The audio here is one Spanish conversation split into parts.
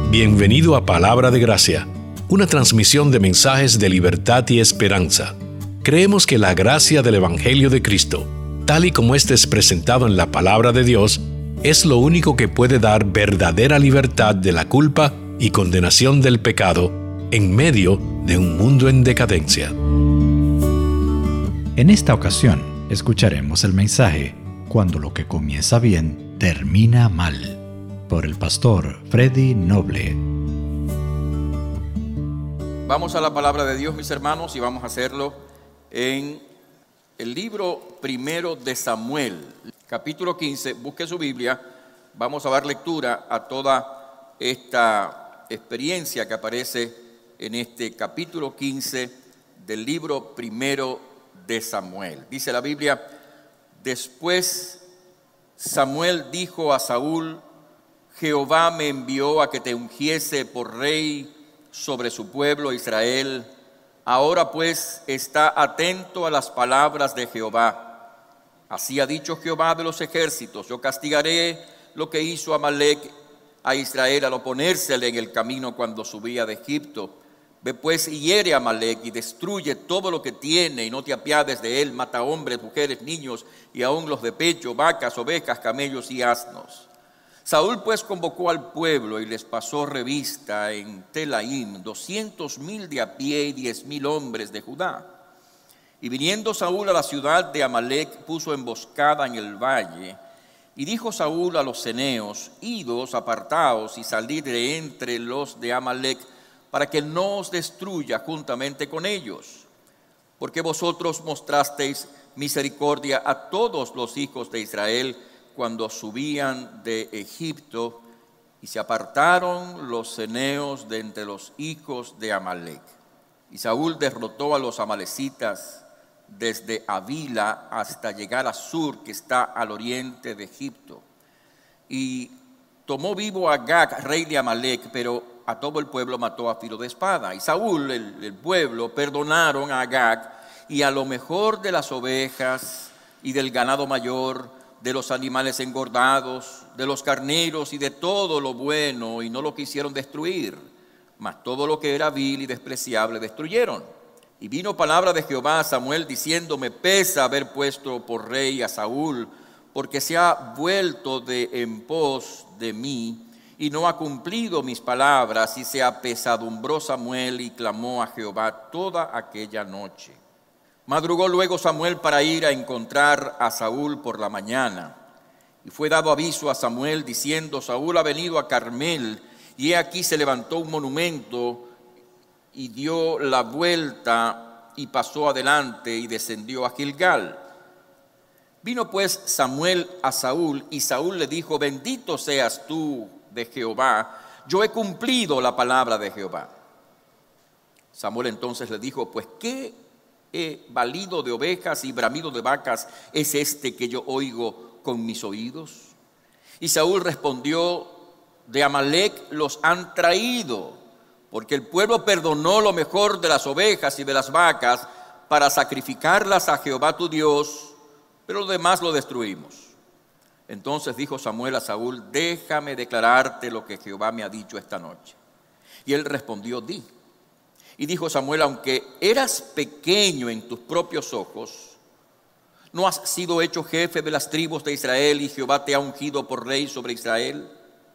Bienvenido a Palabra de Gracia, una transmisión de mensajes de libertad y esperanza. Creemos que la gracia del Evangelio de Cristo, tal y como este es presentado en la Palabra de Dios, es lo único que puede dar verdadera libertad de la culpa y condenación del pecado en medio de un mundo en decadencia. En esta ocasión, escucharemos el mensaje Cuando lo que comienza bien, termina mal, por el pastor Freddy Noble. Vamos a la palabra de Dios, mis hermanos, y vamos a hacerlo en el libro primero de Samuel, capítulo 15. Busque su Biblia, vamos a dar lectura a toda esta experiencia que aparece en este capítulo 15 del libro primero de Samuel. Dice la Biblia: después Samuel dijo a Saúl: Jehová me envió a que te ungiese por rey sobre su pueblo Israel. Ahora pues está atento a las palabras de Jehová. Así ha dicho Jehová de los ejércitos: yo castigaré lo que hizo Amalec a Israel al oponérsele en el camino cuando subía de Egipto. Ve pues y hiere a Amalec y destruye todo lo que tiene, y no te apiades de él. Mata hombres, mujeres, niños y aun los de pecho, vacas, ovejas, camellos y asnos. Saúl pues convocó al pueblo y les pasó revista en Telaim 200,000 de a pie y 10,000 hombres de Judá. Y viniendo Saúl a la ciudad de Amalec, puso emboscada en el valle. Y dijo Saúl a los ceneos: idos, apartaos y salid de entre los de Amalec, para que no os destruya juntamente con ellos. Porque vosotros mostrasteis misericordia a todos los hijos de Israel cuando subían de Egipto, y se apartaron los ceneos de entre los hijos de Amalec. Y Saúl derrotó a los amalecitas desde Avila hasta llegar a Sur, que está al oriente de Egipto. Y tomó vivo a Agag, rey de Amalec, pero a todo el pueblo mató a filo de espada. Y Saúl, el pueblo, perdonaron a Agag y a lo mejor de las ovejas y del ganado mayor, de los animales engordados, de los carneros y de todo lo bueno, y no lo quisieron destruir, mas todo lo que era vil y despreciable destruyeron. Y vino palabra de Jehová a Samuel diciendo: me pesa haber puesto por rey a Saúl, porque se ha vuelto en pos de mí, y no ha cumplido mis palabras. Y se apesadumbró Samuel y clamó a Jehová toda aquella noche. Madrugó luego Samuel para ir a encontrar a Saúl por la mañana. Y fue dado aviso a Samuel diciendo: Saúl ha venido a Carmel, y he aquí se levantó un monumento, y dio la vuelta y pasó adelante y descendió a Gilgal. Vino pues Samuel a Saúl, y Saúl le dijo: bendito seas tú de Jehová, yo he cumplido la palabra de Jehová. Samuel entonces le dijo: pues qué balido de ovejas y bramido de vacas es este que yo oigo con mis oídos. Y Saúl respondió: de Amalec los han traído, porque el pueblo perdonó lo mejor de las ovejas y de las vacas para sacrificarlas a Jehová tu Dios, pero lo demás lo destruimos. Entonces dijo Samuel a Saúl: déjame declararte lo que Jehová me ha dicho esta noche. Y él respondió: di. Y dijo Samuel: aunque eras pequeño en tus propios ojos, ¿no has sido hecho jefe de las tribus de Israel, y Jehová te ha ungido por rey sobre Israel?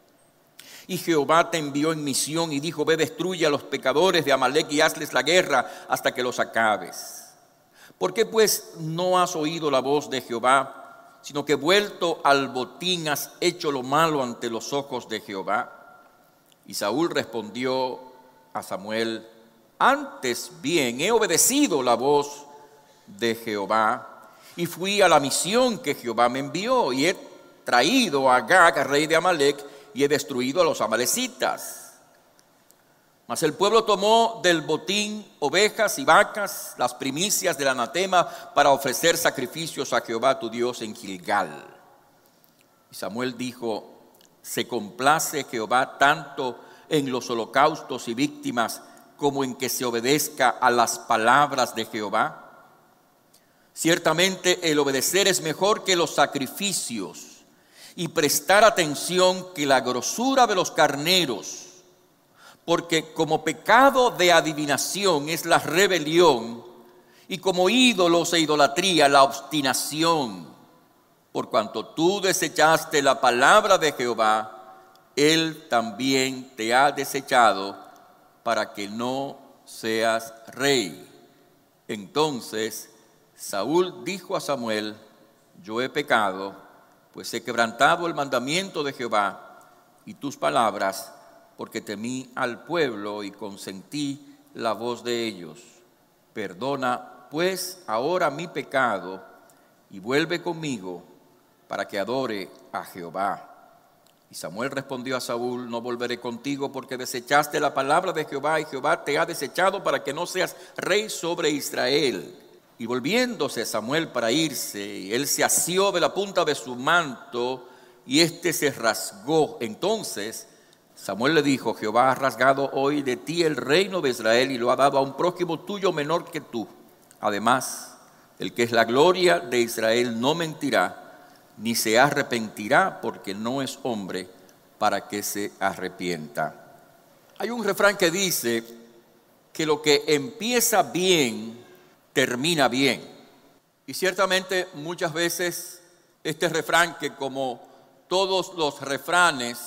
Y Jehová te envió en misión y dijo: ve, destruye a los pecadores de Amalec y hazles la guerra hasta que los acabes. ¿Por qué pues no has oído la voz de Jehová, sino que vuelto al botín has hecho lo malo ante los ojos de Jehová? Y Saúl respondió a Samuel: antes bien he obedecido la voz de Jehová y fui a la misión que Jehová me envió, y he traído a Agag, rey de Amalec, y he destruido a los amalecitas. Mas el pueblo tomó del botín ovejas y vacas, las primicias del anatema, para ofrecer sacrificios a Jehová tu Dios en Gilgal. Y Samuel dijo: se complace Jehová tanto en los holocaustos y víctimas como en que se obedezca a las palabras de Jehová. Ciertamente el obedecer es mejor que los sacrificios, y prestar atención que la grosura de los carneros. porque como pecado de adivinación es la rebelión, y como ídolos e idolatría la obstinación. Por cuanto tú desechaste la palabra de Jehová, Él también te ha desechado para que no seas rey. Entonces Saúl dijo a Samuel: yo he pecado, pues he quebrantado el mandamiento de Jehová y tus palabras, porque temí al pueblo y consentí la voz de ellos. Perdona pues ahora mi pecado y vuelve conmigo para que adore a Jehová. Y Samuel respondió a Saúl: no volveré contigo, porque desechaste la palabra de Jehová y Jehová te ha desechado para que no seas rey sobre Israel. Y volviéndose Samuel para irse, él se asió de la punta de su manto y éste se rasgó. Entonces Samuel le dijo: Jehová ha rasgado hoy de ti el reino de Israel y lo ha dado a un prójimo tuyo menor que tú. Además, el que es la gloria de Israel no mentirá, ni se arrepentirá, porque no es hombre para que se arrepienta. Hay un refrán que dice que lo que empieza bien, termina bien. Y ciertamente muchas veces este refrán, que como todos los refranes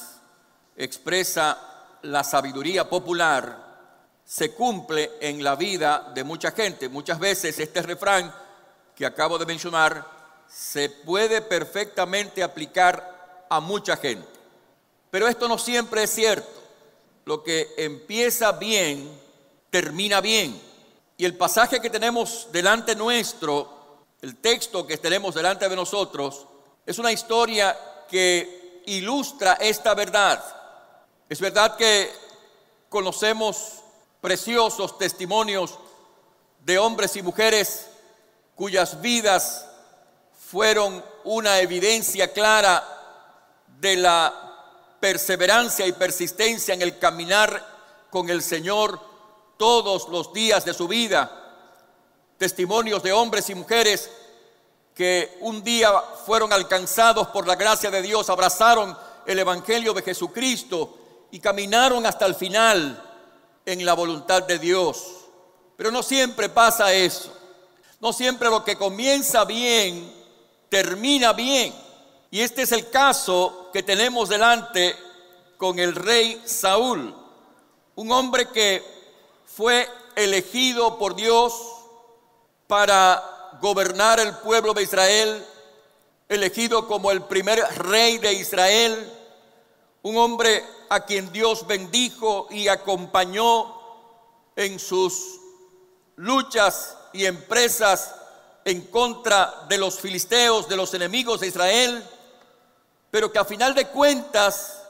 expresa la sabiduría popular, se cumple en la vida de mucha gente. Muchas veces este refrán que acabo de mencionar se puede perfectamente aplicar a mucha gente. Pero esto no siempre es cierto. Lo que empieza bien, termina bien. Y el pasaje que tenemos delante nuestro, el texto que tenemos delante de nosotros, es una historia que ilustra esta verdad. Es verdad que conocemos preciosos testimonios de hombres y mujeres cuyas vidas fueron una evidencia clara de la perseverancia y persistencia en el caminar con el Señor todos los días de su vida. Testimonios de hombres y mujeres que un día fueron alcanzados por la gracia de Dios, abrazaron el Evangelio de Jesucristo y caminaron hasta el final en la voluntad de Dios. Pero no siempre pasa eso. No siempre lo que comienza bien, termina bien. Y este es el caso que tenemos delante con el rey Saúl. Un hombre que fue elegido por Dios para gobernar el pueblo de Israel, elegido como el primer rey de Israel. Un hombre a quien Dios bendijo y acompañó en sus luchas y empresas en contra de los filisteos, de los enemigos de Israel, pero que a final de cuentas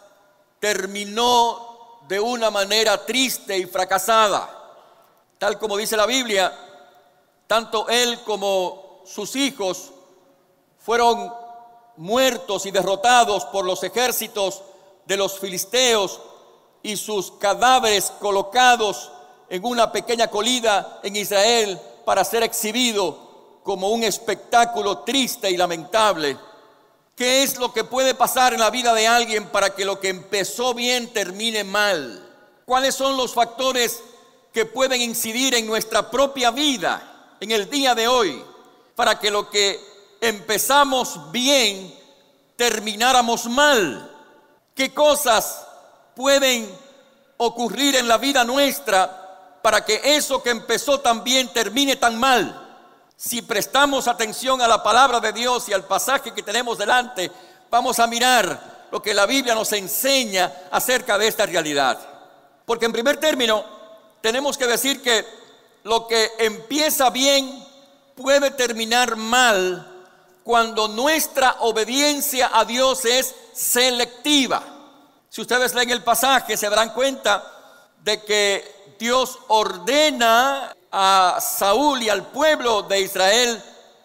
terminó de una manera triste y fracasada. Tal como dice la Biblia, tanto él como sus hijos fueron muertos y derrotados por los ejércitos de los filisteos y sus cadáveres colocados en una pequeña colina en Israel para ser exhibido como un espectáculo triste y lamentable. ¿Qué es lo que puede pasar en la vida de alguien para que lo que empezó bien termine mal? ¿Cuáles son los factores que pueden incidir en nuestra propia vida en el día de hoy para que lo que empezamos bien termináramos mal? ¿Qué cosas pueden ocurrir en la vida nuestra para que eso que empezó tan bien termine tan mal? Si prestamos atención a la palabra de Dios y al pasaje que tenemos delante, vamos a mirar lo que la Biblia nos enseña acerca de esta realidad. Porque en primer término, tenemos que decir que lo que empieza bien puede terminar mal cuando nuestra obediencia a Dios es selectiva. Si ustedes leen el pasaje, se darán cuenta de que Dios ordena a Saúl y al pueblo de Israel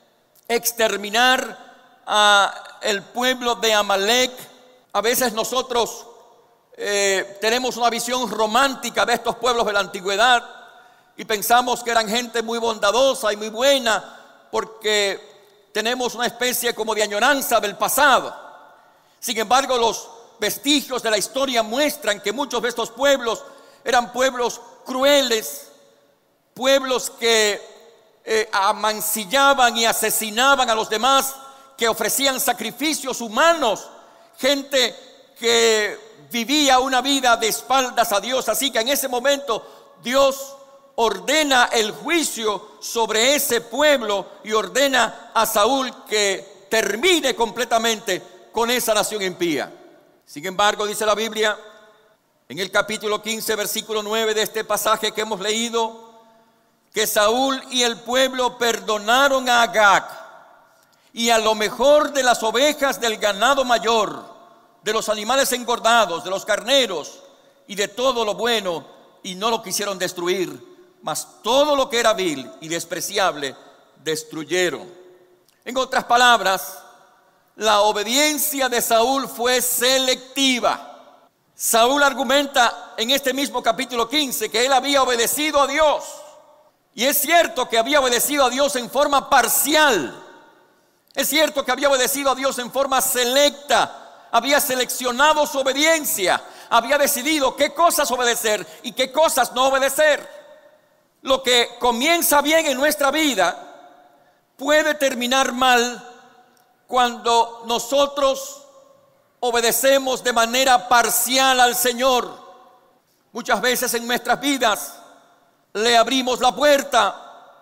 exterminar a el pueblo de Amalek. A veces nosotros tenemos una visión romántica de estos pueblos de la antigüedad y pensamos que eran gente muy bondadosa y muy buena porque tenemos una especie como de añoranza del pasado. Sin embargo, los vestigios de la historia muestran que muchos de estos pueblos eran pueblos crueles, pueblos que amancillaban y asesinaban a los demás, que ofrecían sacrificios humanos, gente que vivía una vida de espaldas a Dios. Así que en ese momento Dios ordena el juicio sobre ese pueblo y ordena a Saúl que termine completamente con esa nación impía. Sin embargo, dice la Biblia en el capítulo 15, versículo 9 de este pasaje que hemos leído, que Saúl y el pueblo perdonaron a Agag y a lo mejor de las ovejas, del ganado mayor, de los animales engordados, de los carneros y de todo lo bueno, y no lo quisieron destruir, mas todo lo que era vil y despreciable destruyeron. En otras palabras, la obediencia de Saúl fue selectiva. Saúl argumenta en este mismo capítulo 15 que él había obedecido a Dios. Y es cierto que había obedecido a Dios en forma parcial. Es cierto que había obedecido a Dios en forma selecta. Había seleccionado su obediencia. Había decidido qué cosas obedecer y qué cosas no obedecer. Lo que comienza bien en nuestra vida puede terminar mal cuando nosotros obedecemos de manera parcial al Señor. Muchas veces en nuestras vidas le abrimos la puerta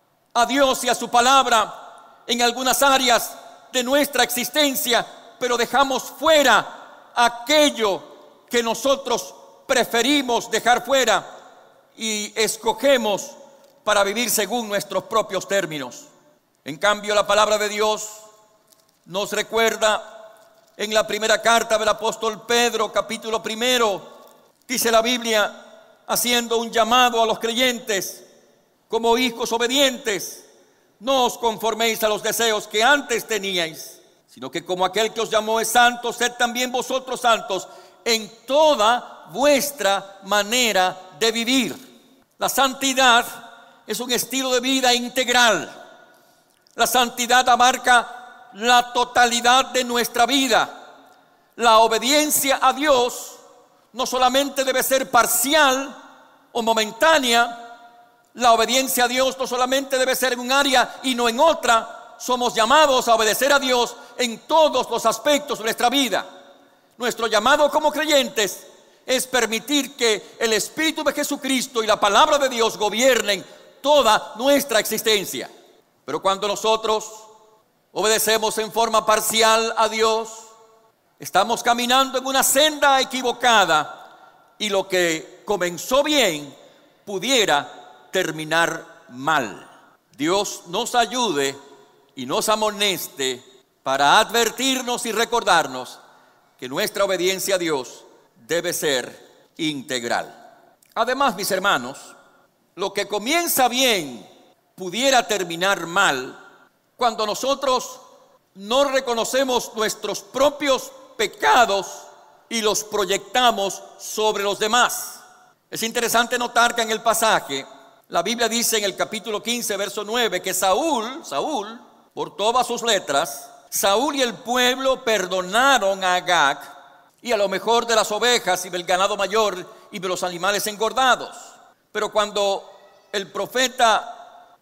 a Dios y a su palabra en algunas áreas de nuestra existencia, pero dejamos fuera aquello que nosotros preferimos dejar fuera y escogemos para vivir según nuestros propios términos. En cambio, la palabra de Dios nos recuerda en la primera carta del apóstol Pedro, capítulo 1, dice la Biblia, haciendo un llamado a los creyentes como hijos obedientes: no os conforméis a los deseos que antes teníais, sino que como aquel que os llamó es santo, sed también vosotros santos en toda vuestra manera de vivir. La santidad es un estilo de vida integral. La santidad abarca la totalidad de nuestra vida. La obediencia a Dios no solamente debe ser parcial o momentánea. La obediencia a Dios no solamente debe ser en un área y no en otra. Somos llamados a obedecer a Dios en todos los aspectos de nuestra vida. Nuestro llamado como creyentes es permitir que el Espíritu de Jesucristo y la palabra de Dios gobiernen toda nuestra existencia. Pero cuando nosotros obedecemos en forma parcial a Dios, estamos caminando en una senda equivocada y lo que comenzó bien pudiera terminar mal. Dios nos ayude y nos amoneste para advertirnos y recordarnos que nuestra obediencia a Dios debe ser integral. Además, mis hermanos, lo que comienza bien pudiera terminar mal cuando nosotros no reconocemos nuestros propios pecados y los proyectamos sobre los demás. Es interesante notar que en el pasaje, la Biblia dice en el capítulo 15, verso 9, que Saúl, por todas sus letras, Saúl y el pueblo perdonaron a Agag y a lo mejor de las ovejas y del ganado mayor y de los animales engordados. Pero cuando el profeta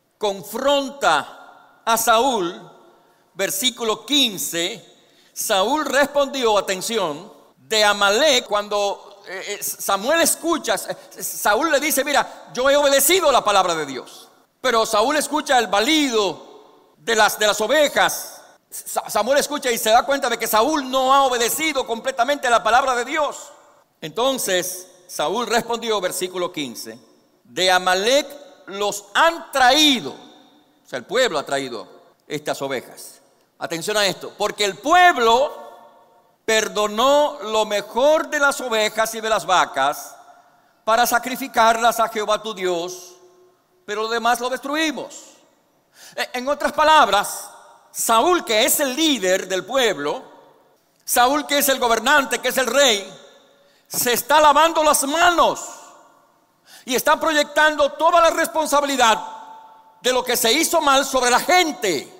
confronta a Saúl, versículo 15, Saúl respondió, atención, de Amalek. Cuando Samuel escucha, Saúl le dice: mira, yo he obedecido la palabra de Dios. Pero Saúl escucha el balido de las ovejas. Samuel escucha y se da cuenta de que Saúl no ha obedecido completamente la palabra de Dios. Entonces Saúl respondió, versículo 15: de Amalek los han traído, o sea, el pueblo ha traído estas ovejas. Atención a esto: porque el pueblo perdonó lo mejor de las ovejas y de las vacas para sacrificarlas a Jehová tu Dios, pero lo demás lo destruimos. En otras palabras, Saúl, que es el líder del pueblo, Saúl, que es el gobernante, que es el rey, se está lavando las manos y está proyectando toda la responsabilidad de lo que se hizo mal sobre la gente.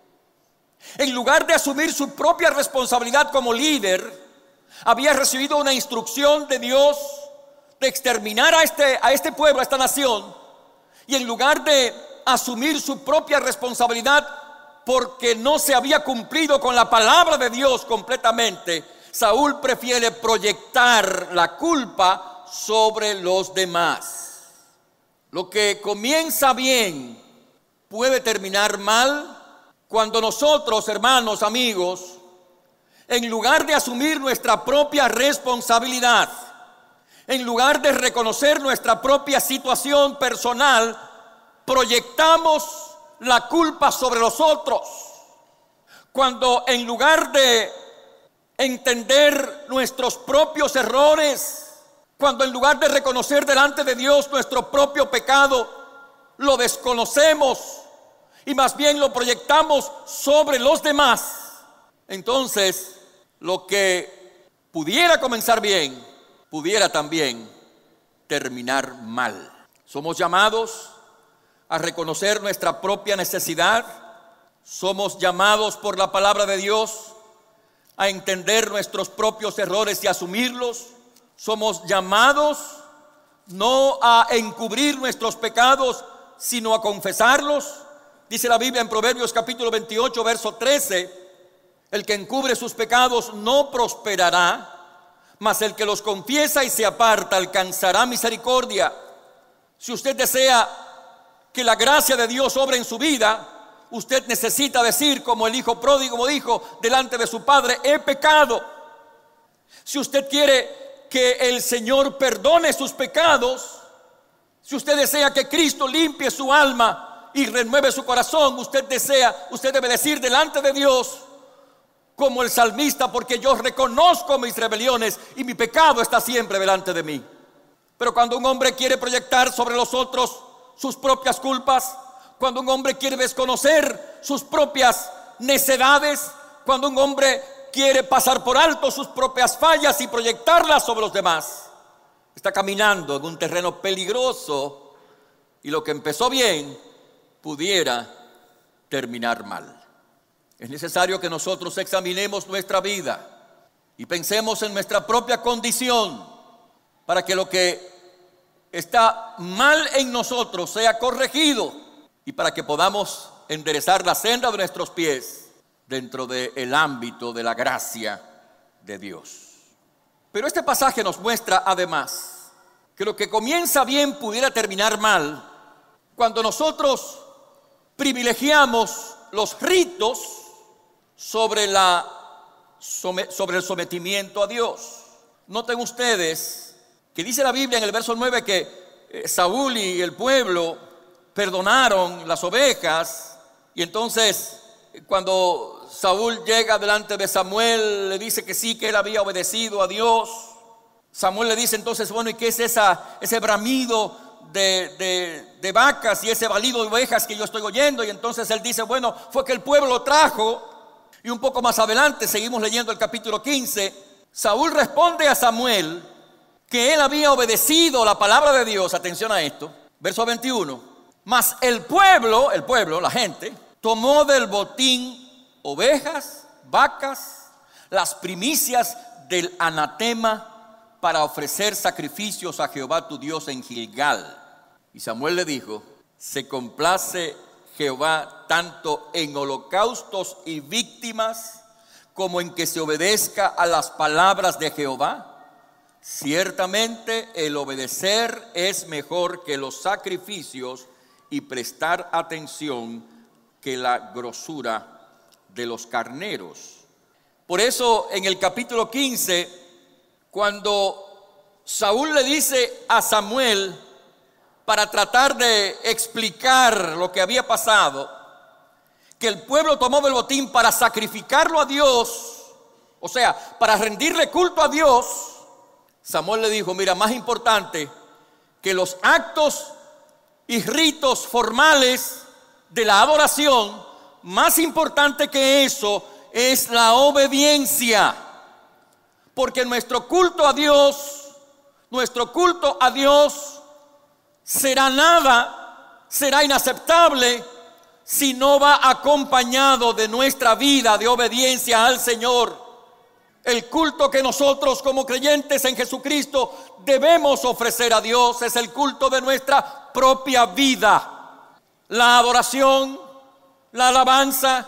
En lugar de asumir su propia responsabilidad como líder, había recibido una instrucción de Dios de exterminar a este pueblo, a esta nación, y en lugar de asumir su propia responsabilidad porque no se había cumplido con la palabra de Dios completamente, Saúl prefiere proyectar la culpa sobre los demás. Lo que comienza bien puede terminar mal cuando nosotros, hermanos, amigos, en lugar de asumir nuestra propia responsabilidad, en lugar de reconocer nuestra propia situación personal, proyectamos la culpa sobre los otros. Cuando en lugar de entender nuestros propios errores, cuando en lugar de reconocer delante de Dios nuestro propio pecado, lo desconocemos y más bien lo proyectamos sobre los demás, entonces lo que pudiera comenzar bien, pudiera también terminar mal. Somos llamados a reconocer nuestra propia necesidad. Somos llamados por la palabra de Dios a entender nuestros propios errores y asumirlos. Somos llamados no a encubrir nuestros pecados, sino a confesarlos. Dice la Biblia en Proverbios capítulo 28, verso 13, el que encubre sus pecados no prosperará, mas el que los confiesa y se aparta alcanzará misericordia. Si usted desea que la gracia de Dios obre en su vida, usted necesita decir como el hijo pródigo dijo delante de su padre: he pecado. Si usted quiere que el Señor perdone sus pecados, si usted desea que Cristo limpie su alma y renueve su corazón, usted debe decir delante de Dios como el salmista: porque yo reconozco mis rebeliones y mi pecado está siempre delante de mí. Pero cuando un hombre quiere proyectar sobre los otros sus propias culpas, cuando un hombre quiere desconocer sus propias necedades, cuando un hombre quiere pasar por alto sus propias fallas y proyectarlas sobre los demás, está caminando en un terreno peligroso y lo que empezó bien pudiera terminar mal. Es necesario que nosotros examinemos nuestra vida y pensemos en nuestra propia condición para que lo que está mal en nosotros sea corregido y para que podamos enderezar la senda de nuestros pies dentro del ámbito de la gracia de Dios. Pero este pasaje nos muestra además que lo que comienza bien pudiera terminar mal cuando nosotros privilegiamos los ritos sobre el sometimiento a Dios. Noten ustedes que dice la Biblia en el verso 9 que Saúl y el pueblo perdonaron las ovejas, y entonces cuando Saúl llega delante de Samuel le dice que sí, que él había obedecido a Dios. Samuel le dice entonces: bueno, ¿y qué es ese bramido de vacas y ese balido de ovejas que yo estoy oyendo? Y entonces él dice: bueno, fue que el pueblo lo trajo. Y un poco más adelante, seguimos leyendo el capítulo 15, Saúl responde a Samuel que él había obedecido la palabra de Dios. Atención a esto, verso 21. Mas el pueblo, la gente, tomó del botín ovejas, vacas, las primicias del anatema para ofrecer sacrificios a Jehová tu Dios en Gilgal. Y Samuel le dijo: ¿se complace Jehová tanto en holocaustos y víctimas como en que se obedezca a las palabras de Jehová? Ciertamente el obedecer es mejor que los sacrificios y prestar atención que la grosura de los carneros. Por eso en el capítulo 15, cuando Saúl le dice a Samuel para tratar de explicar lo que había pasado, que el pueblo tomó del botín para sacrificarlo a Dios, o sea, para rendirle culto a Dios, Samuel le dijo: mira, más importante que los actos y ritos formales de la adoración, más importante que eso es la obediencia. Porque nuestro culto a Dios será inaceptable si no va acompañado de nuestra vida de obediencia al Señor. El culto que nosotros como creyentes en Jesucristo debemos ofrecer a Dios es el culto de nuestra propia vida. La adoración, la alabanza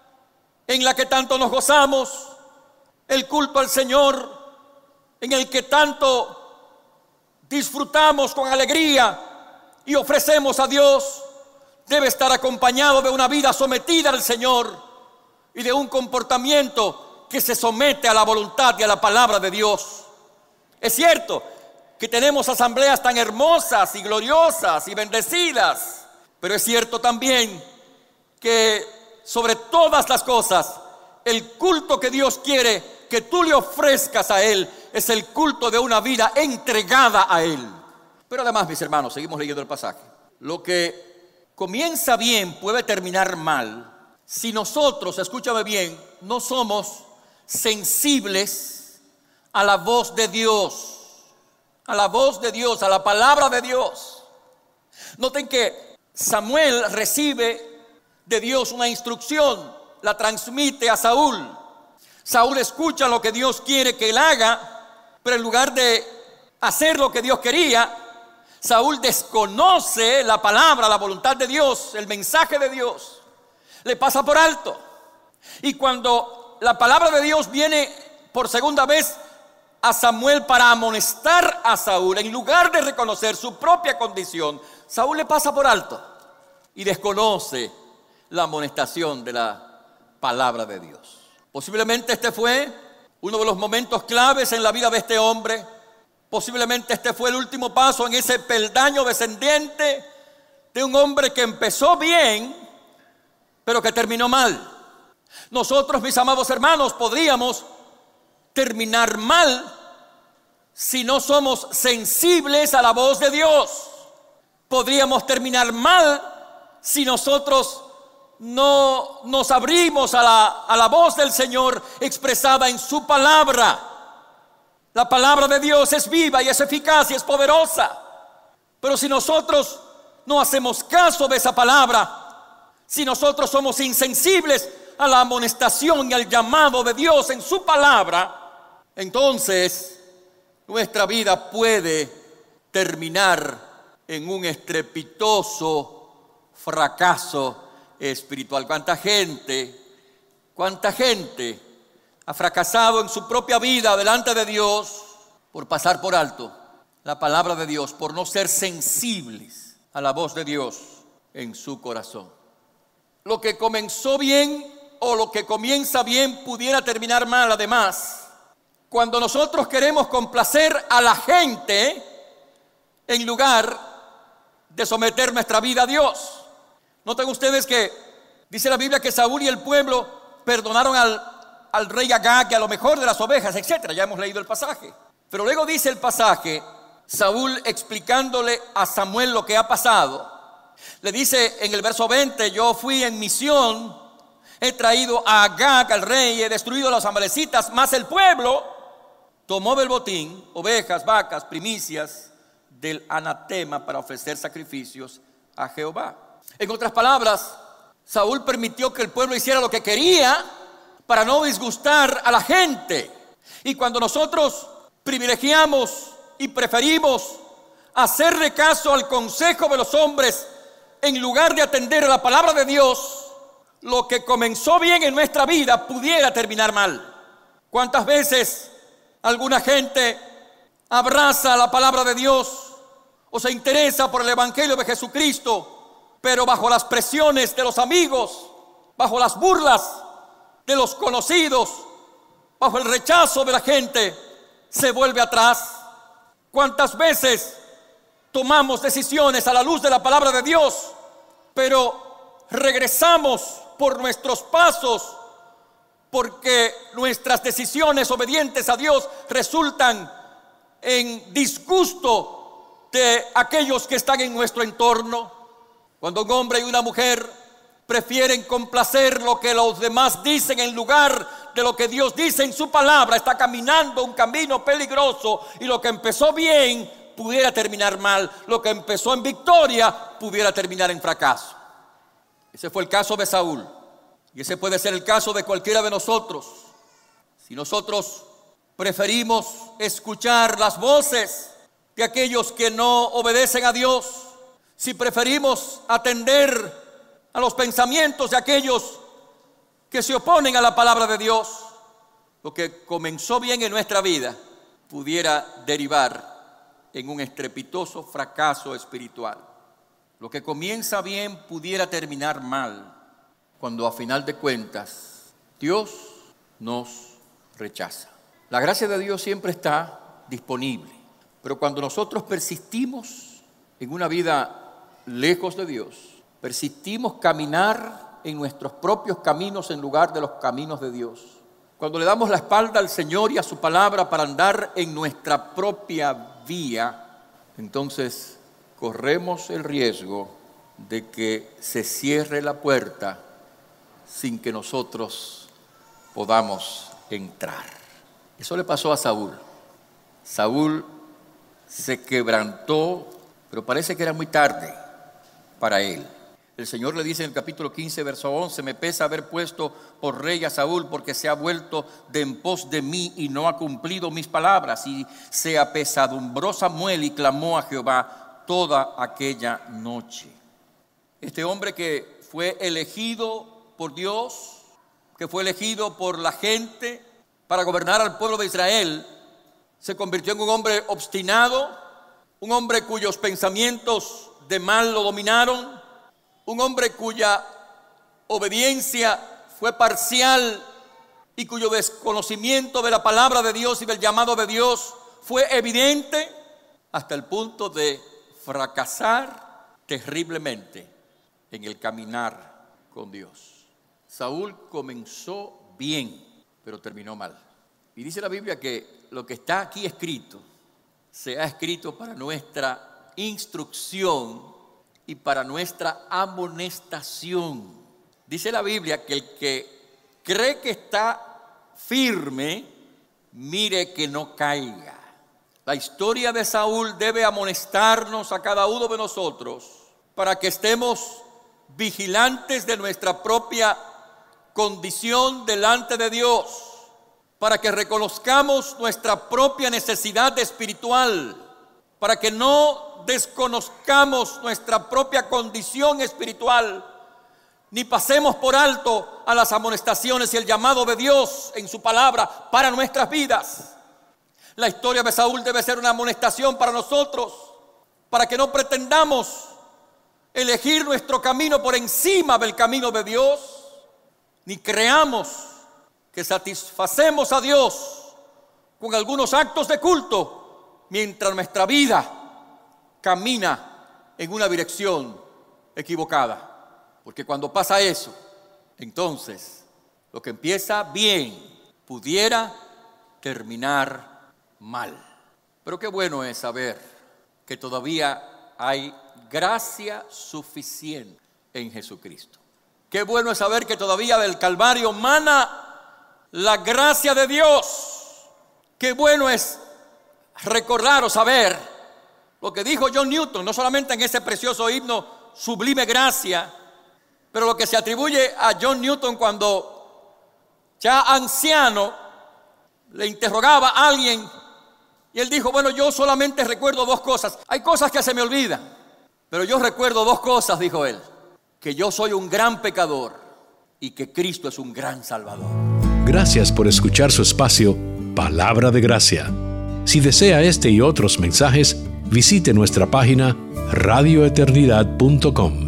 en la que tanto nos gozamos, el culto al Señor en el que tanto disfrutamos con alegría y ofrecemos a Dios, debe estar acompañado de una vida sometida al Señor y de un comportamiento que se somete a la voluntad y a la palabra de Dios. Es cierto que tenemos asambleas tan hermosas y gloriosas y bendecidas, pero es cierto también que sobre todas las cosas, el culto que Dios quiere que tú le ofrezcas a Él es el culto de una vida entregada a Él. Pero además, mis hermanos, seguimos leyendo el pasaje. Lo que comienza bien puede terminar mal si nosotros, escúchame bien, no somos sensibles a la voz de Dios, a la voz de Dios, a la palabra de Dios. Noten que Samuel recibe de Dios una instrucción, la transmite a Saúl. Saúl escucha lo que Dios quiere que él haga, pero en lugar de hacer lo que Dios quería, Saúl desconoce la palabra, la voluntad de Dios, el mensaje de Dios. Le pasa por alto. Y cuando la palabra de Dios viene por segunda vez a Samuel para amonestar a Saúl, en lugar de reconocer su propia condición, Saúl le pasa por alto y desconoce la amonestación de la palabra de Dios. Posiblemente este fue uno de los momentos claves en la vida de este hombre. Posiblemente este fue el último paso en ese peldaño descendiente de un hombre que empezó bien, pero que terminó mal. Nosotros, mis amados hermanos, podríamos terminar mal si no somos sensibles a la voz de Dios. Podríamos terminar mal si nosotros no nos abrimos a la voz del Señor expresada en su palabra. La palabra de Dios es viva y es eficaz y es poderosa. Pero si nosotros no hacemos caso de esa palabra, si nosotros somos insensibles a la amonestación y al llamado de Dios en su palabra, entonces nuestra vida puede terminar en un estrepitoso fracaso espiritual. ¿Cuánta gente ha fracasado en su propia vida delante de Dios por pasar por alto la palabra de Dios, por no ser sensibles a la voz de Dios en su corazón? Lo que comenzó bien o lo que comienza bien pudiera terminar mal. Además, cuando nosotros queremos complacer a la gente en lugar de someter nuestra vida a Dios. Noten ustedes que dice la Biblia que Saúl y el pueblo perdonaron al rey Agag y a lo mejor de las ovejas, etc. Ya hemos leído el pasaje. Pero luego dice el pasaje, Saúl explicándole a Samuel lo que ha pasado, le dice en el verso 20: yo fui en misión, he traído a Agag al rey, he destruido a los amalecitas, mas el pueblo tomó del botín ovejas, vacas, primicias del anatema para ofrecer sacrificios a Jehová. En otras palabras, Saúl permitió que el pueblo hiciera lo que quería para no disgustar a la gente. Y cuando nosotros privilegiamos y preferimos hacerle caso al consejo de los hombres en lugar de atender a la palabra de Dios, lo que comenzó bien en nuestra vida pudiera terminar mal. ¿Cuántas veces alguna gente abraza la palabra de Dios o se interesa por el evangelio de Jesucristo, pero bajo las presiones de los amigos, bajo las burlas de los conocidos, bajo el rechazo de la gente, se vuelve atrás? ¿Cuántas veces tomamos decisiones a la luz de la palabra de Dios, pero regresamos por nuestros pasos porque nuestras decisiones obedientes a Dios resultan en disgusto de aquellos que están en nuestro entorno? Cuando un hombre y una mujer prefieren complacer lo que los demás dicen en lugar de lo que Dios dice en su palabra, está caminando un camino peligroso, y lo que empezó bien pudiera terminar mal, lo que empezó en victoria pudiera terminar en fracaso. Ese fue el caso de Saúl, y ese puede ser el caso de cualquiera de nosotros Si nosotros preferimos escuchar las voces de aquellos que no obedecen a Dios, si preferimos atender a los pensamientos de aquellos que se oponen a la palabra de Dios, lo que comenzó bien en nuestra vida pudiera derivar en un estrepitoso fracaso espiritual. Lo que comienza bien pudiera terminar mal, cuando a final de cuentas Dios nos rechaza. La gracia de Dios siempre está disponible, pero cuando nosotros persistimos en una vida lejos de Dios, persistimos caminar en nuestros propios caminos en lugar de los caminos de Dios, cuando le damos la espalda al Señor y a su palabra para andar en nuestra propia vía, entonces corremos el riesgo de que se cierre la puerta sin que nosotros podamos entrar. Eso le pasó a Saúl. Saúl se quebrantó, pero parece que era muy tarde para él. El Señor le dice en el capítulo 15, verso 11, me pesa haber puesto por rey a Saúl, porque se ha vuelto de en pos de mí y no ha cumplido mis palabras. Y se apesadumbró Samuel y clamó a Jehová toda aquella noche. Este hombre que fue elegido por Dios, que fue elegido por la gente para gobernar al pueblo de Israel, se convirtió en un hombre obstinado, un hombre cuyos pensamientos de mal lo dominaron, un hombre cuya obediencia fue parcial y cuyo desconocimiento de la palabra de Dios y del llamado de Dios fue evidente, hasta el punto de fracasar terriblemente en el caminar con Dios. Saúl comenzó bien, pero terminó mal. Y dice la Biblia que lo que está aquí escrito se ha escrito para nuestra instrucción y para nuestra amonestación. Dice la Biblia que el que cree que está firme, mire que no caiga. La historia de Saúl debe amonestarnos a cada uno de nosotros para que estemos vigilantes de nuestra propia condición delante de Dios, para que reconozcamos nuestra propia necesidad espiritual, para que no desconozcamos nuestra propia condición espiritual, ni pasemos por alto a las amonestaciones y el llamado de Dios en su palabra para nuestras vidas. La historia de Saúl debe ser una amonestación para nosotros, para que no pretendamos elegir nuestro camino por encima del camino de Dios, ni creamos que satisfacemos a Dios con algunos actos de culto mientras nuestra vida camina en una dirección equivocada. Porque cuando pasa eso, entonces lo que empieza bien pudiera terminar mal. Pero qué bueno es saber que todavía hay gracia suficiente en Jesucristo. Qué bueno es saber que todavía del Calvario mana la gracia de Dios. Qué bueno es recordar o saber lo que dijo John Newton, no solamente en ese precioso himno Sublime Gracia, pero lo que se atribuye a John Newton cuando ya anciano le interrogaba a alguien y él dijo, bueno, yo solamente recuerdo dos cosas. Hay cosas que se me olvidan, pero yo recuerdo dos cosas, dijo él, que yo soy un gran pecador y que Cristo es un gran Salvador. Gracias por escuchar su espacio Palabra de Gracia. Si desea este y otros mensajes, visite nuestra página radioeternidad.com.